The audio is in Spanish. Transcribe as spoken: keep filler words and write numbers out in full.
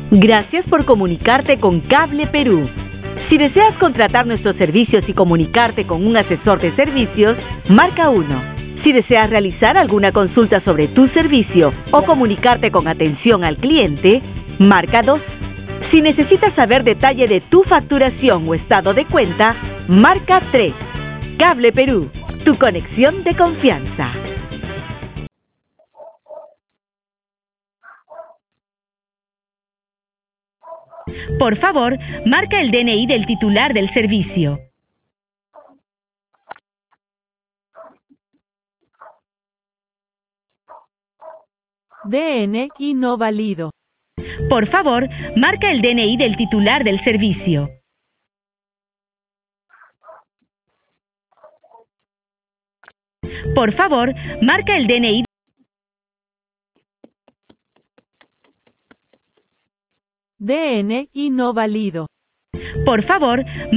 Gracias por comunicarte con Cable Perú. Si deseas contratar nuestros servicios y comunicarte con un asesor de servicios, marca uno. Si deseas realizar alguna consulta sobre tu servicio o comunicarte con atención al cliente, marca dos. Si necesitas saber detalle de tu facturación o estado de cuenta, marca tres. Cable Perú, tu conexión de confianza. Por favor, marca el D N I del titular del servicio. D N I no válido. Por favor, marca el D N I del titular del servicio. Por favor, marca el D N I. D N I no válido. Por favor,